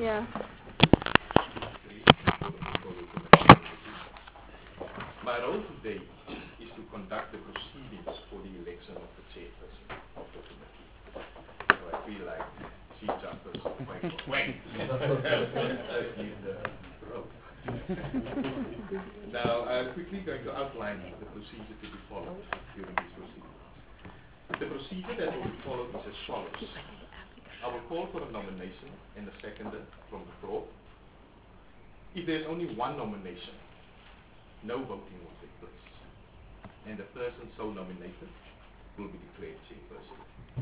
Yeah. My role today is to conduct the proceedings for the election of the chairperson of the committee. So I feel like chief justice of my wang. Let's give the rope. Now I'm quickly going to outline the procedure to be followed during these proceedings. The procedure that will be followed is as follows. I will call for a nomination and a seconder from the floor. If there's only one nomination, no voting will take place, and the person so nominated will be declared chairperson.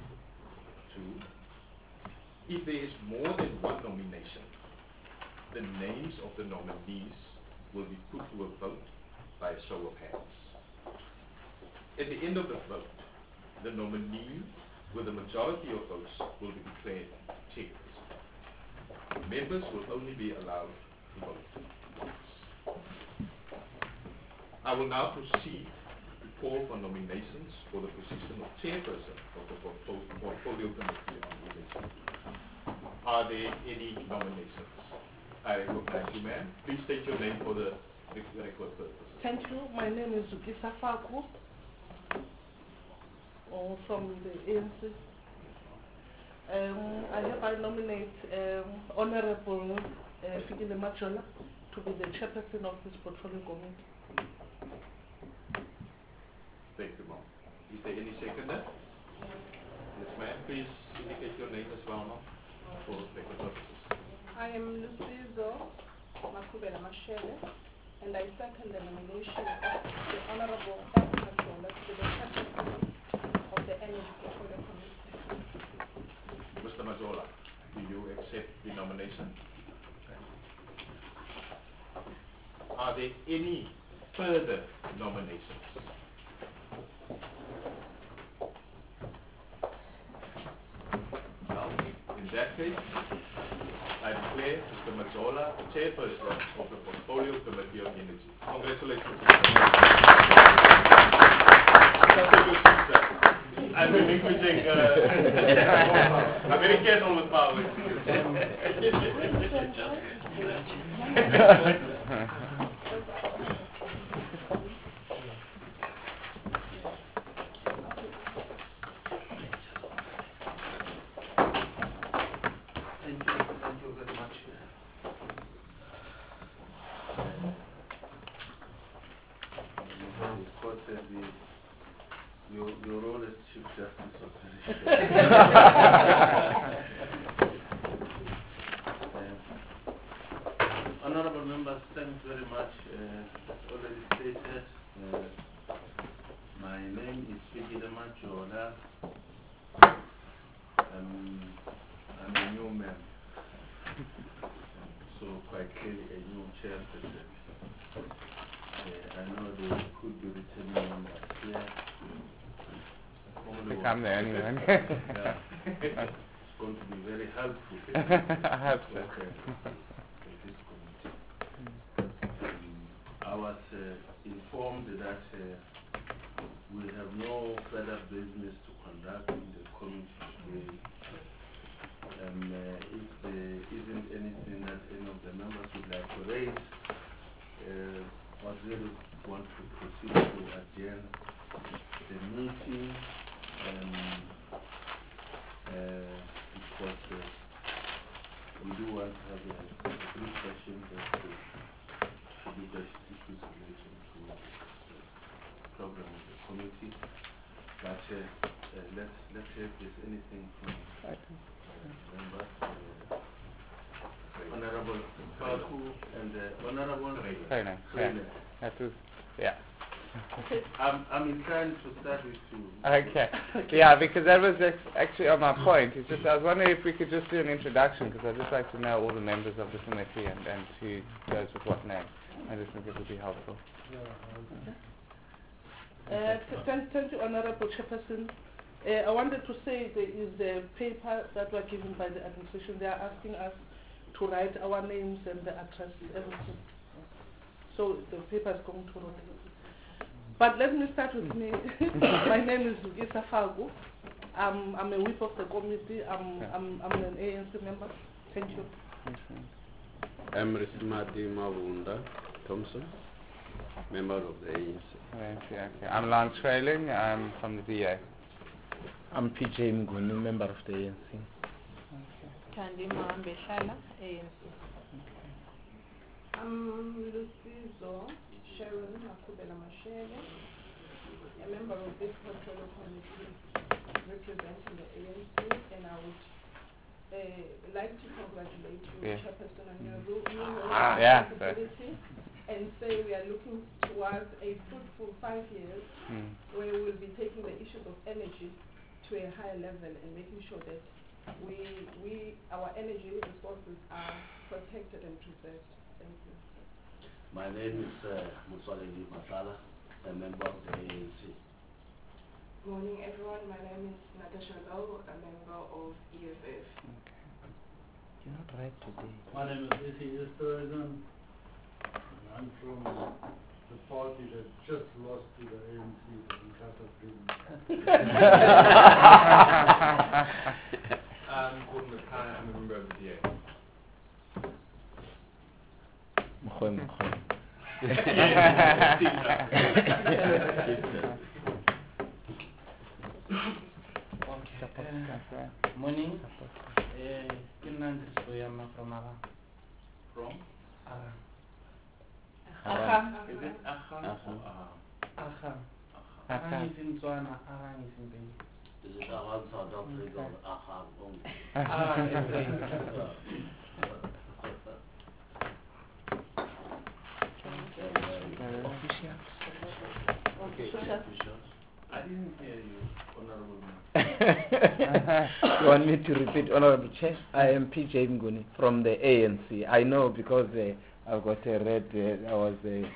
2, if there is more than one nomination, the names of the nominees will be put to a vote by a show of hands. At the end of the vote, the nominee with the majority of votes will be declared chairperson. Members will only be allowed to vote once. I will now proceed to call for nominations for the position of chairperson of the Portfolio Committee on Election. Are there any nominations? I recognize you, ma'am. Please state your name for the record purpose. Thank you. My name is Zukisa Faku, from the ANC. I nominate Honorable Fikile Majola to be the chairperson of this portfolio committee. Thank you, ma'am. Is there any seconder? Yes, ma'am. Please indicate your name as well, ma'am, for record purposes. I am Lucizo Makubela Mashele, and I second the nomination of the Honorable F. Majola to be the chairperson of the Energy Portfolio Committee. Mr. Majola, do you accept the nomination? Are there any further nominations? Well, in that case, I declare Mr. Majola the chairperson of the Portfolio Committee on Energy. Congratulations. I'm relinquishing. I'm very careful with power. Thank you very much. Of course, your role as Chief Justice was very short. Honorable members, thanks very much. As already stated, my name is Fikile Majola. I'm a new man, so quite clearly a new chairperson. I know there could be written members here. Come there anyway. Yeah. It's going to be very helpful. I hope so. This committee. I was informed that we have no further business to conduct in the committee today. If there isn't anything that any of the members would like to raise, I really want to proceed to adjourn the meeting because we do want to have a brief session just to discuss issues relating to the program of the committee. But let's see if there's anything from members. Honorable Faku and Honorable Reiner. That was, yeah. I'm inclined to start with you. Okay. Yeah, because that was actually on my point. It's just I was wondering if we could just do an introduction, because I'd just like to know all the members of the committee and who goes with what name. I just think it would be helpful. Thank you, Honorable Chairperson. I wanted to say there is a paper that was given by the administration. They are asking us to write our names and the address, everything. So the paper is going to rotate. But let me start with me. My name is Zukisa Faku. I'm a whip of the committee. I'm an ANC member. Thank you. I'm Rismati Mavunda Thompson, member of the ANC. Okay. I'm Lance Trailing. I'm from the DA. I'm PJ Mguni, member of the ANC. Thandi Mahambe Shala, ANC. I'm Lucizo Sharon Makubela Mashele, a member of this portfolio committee representing the ANC, and I would like to congratulate you, Yeah. Chairperson, on your new Yeah, responsibility, and say we are looking towards a fruitful 5 years where we will be taking the issues of energy to a higher level and making sure that our energy resources are protected and preserved. Thank you. My name is Musoleli Masala, a member of the ANC. Morning, everyone. My name is Natasha Gao, a member of EFF. You're not right today. My name is Isi Esterhazen. I'm from the party that just lost to the ANC, the Inkatha Freedom. I'm Gordon Mackay, I'm a member of the DA. Mkhoe. Morning. Kinandi Soyama from Ara. From? Ara. Is it Acha or Aha? Aha. Arang is in Tswana, Arang is in Beni. Is it around South Africa or Aham only? Arang is Okay. I didn't hear you, Honorable You want me to repeat, Honorable Chair? I am PJ Mguni from the ANC. I know because I've got a red, I was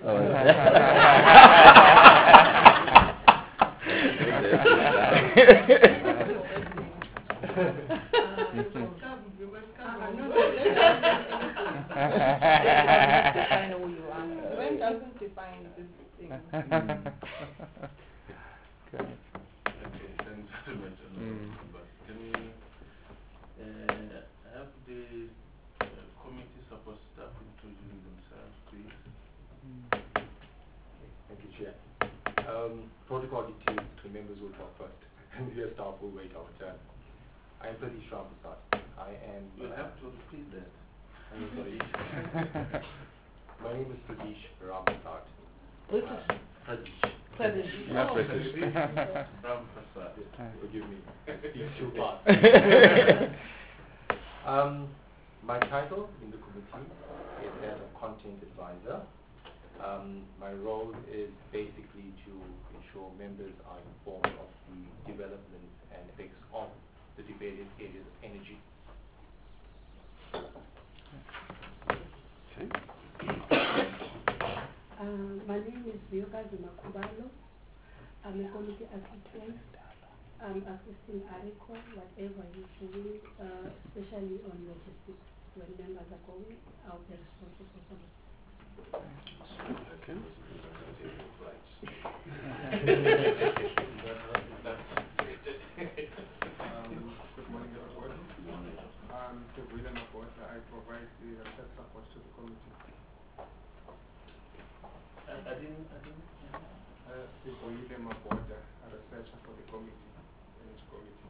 When doesn't define this thing? Okay, thanks very much, Honorable. But can we have the committee support staff introducing themselves, please? Thank you, Chair. Protocol dictates 3 members will talk first, and the staff will wait our turn. I am Pradesh Ramprasad. I am... You have to repeat that. I'm sorry. My name is Pradesh Ramprasad. British. Pradesh. Not British. Ramprasad. Forgive me. I speak too fast. My title in the committee is as a content advisor. My role is basically to ensure members are informed of the developments and effects of the various areas of energy. My name is Biokazi Makubalo. I'm a committee assistant. I'm assisting ARICO, whatever he's doing, especially on logistics. When members are going, I'll be responsible for it. Okay. Good morning, everybody. I'm William Mabota. I provide the research support to the committee. I didn't. William Mabota, a researcher for the committee, energy committee.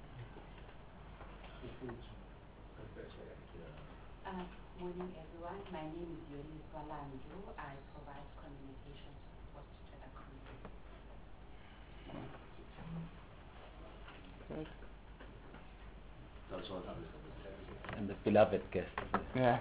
Morning, everyone. My name is Yoli Swalandu. I provide communication support to the committee. That's all. and the beloved guest. Yeah.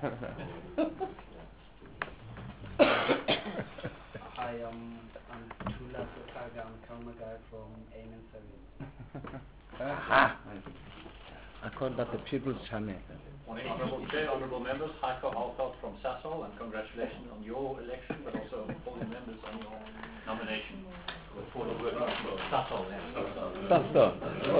Hi, I'm Tula Sokaga. I'm Kalmagai from Amen Service. Aha. I call that the People's Channel. Morning, Honourable Chair, Honourable Members. Heiko Halfeld from Sasol, and congratulations on your election, but also all the members on your nomination. Look forward to working with Sasol. Sasol.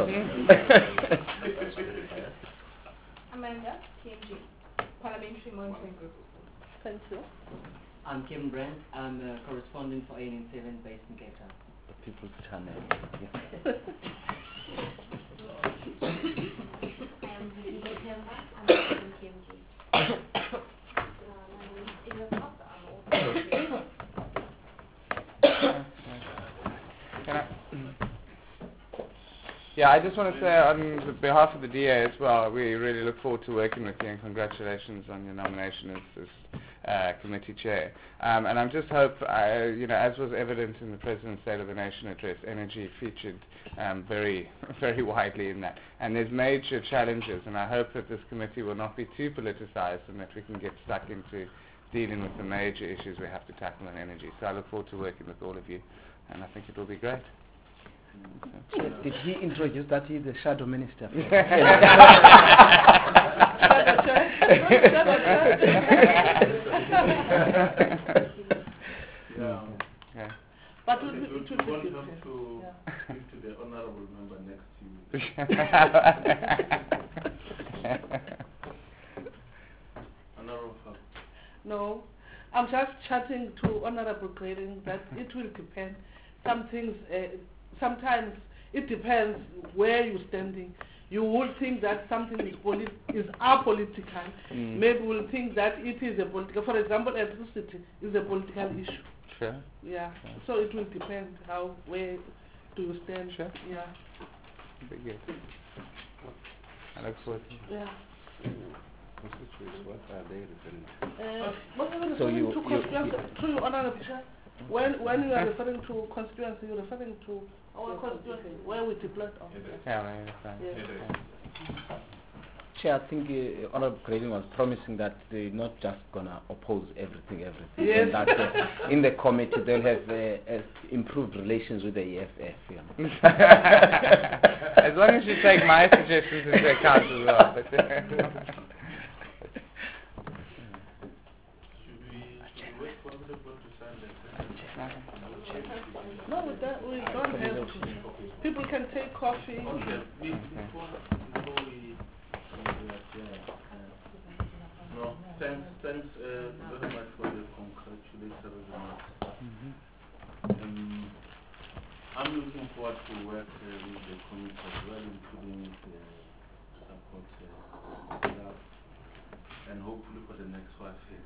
Amanda, TMG, Parliamentary Monitoring Group. Thank you. I'm Kim Brent. I'm a correspondent for AN7 based in Cape Town. The People's Channel. Yeah. I am Vicky Temba. I'm from TMG. Yeah, I just want to say on behalf of the DA as well, we really look forward to working with you, and congratulations on your nomination as committee chair. And I'm just hope, as was evident in the President's State of the Nation address, energy featured very, very widely in that. And there's major challenges, and I hope that this committee will not be too politicized and that we can get stuck into dealing with the major issues we have to tackle in energy. So I look forward to working with all of you, and I think it will be great. Did he introduce that he's the shadow minister? But we want him to speak to the honorable member next to you. Honorable. No, I'm just chatting to Honorable Grading that it will depend. Some things, sometimes it depends where you're standing. You will think that something is apolitical. Maybe we'll think that it is a political. For example, electricity is a political issue. Sure. Yeah. So it will depend where do you stand. Sure. Yeah. Very good. I look forward to it. Yeah. What are they referring to? What are you referring to constituency? Through your Honorable Chair, when you are referring to constituency, you're referring to our constituency where we deployed on. Yeah, I understand. Yeah. Chair, I think Honorable Grading was promising that they're not just going to oppose everything. Yes. And that in the committee they'll have improved relations with the EFF. You know. As long as you take my suggestions into account as well. But no, we don't have to. People can take coffee. Okay. Before we no, thanks very much for the congratulatory remarks. I'm looking forward to work with the committee as well, including the support staff, and hopefully for the next 5 years.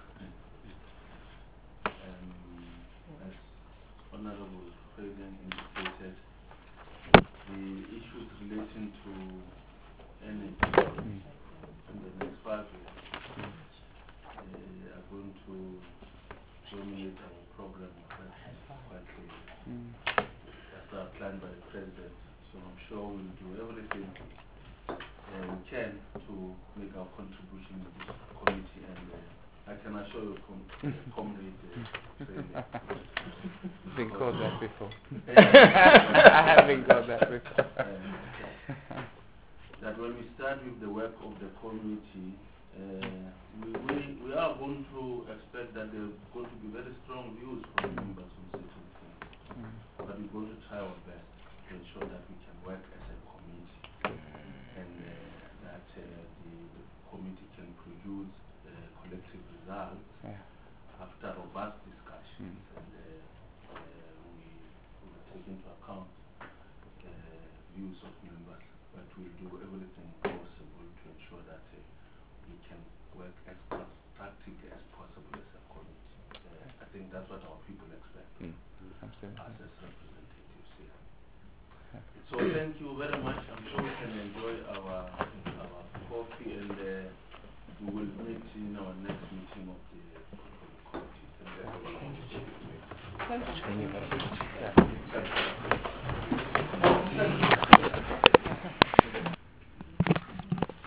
As Honorable President indicated, the issues relating to energy in the next 5 years are going to dominate our program quite clearly. That's outlined by the President. So I'm sure we'll do everything we can to make our contribution to this committee, and I can assure you, comrade You've been called that before. I have been called that before. That when we start with the work of the committee, we are going to expect that there are going to be very strong views from members on certain things. But we're going to try our best to ensure that we can work as a committee, and that the committee can produce collective results after robust discussions, and we will take into account views of members, but we'll do everything possible to ensure that we can work as constructively as possible as a committee. I think that's what our people expect us as representatives here. So thank you very much. I'm sure we can enjoy our coffee, and we will meet in our next meeting of the committee. Thank you. Thank you.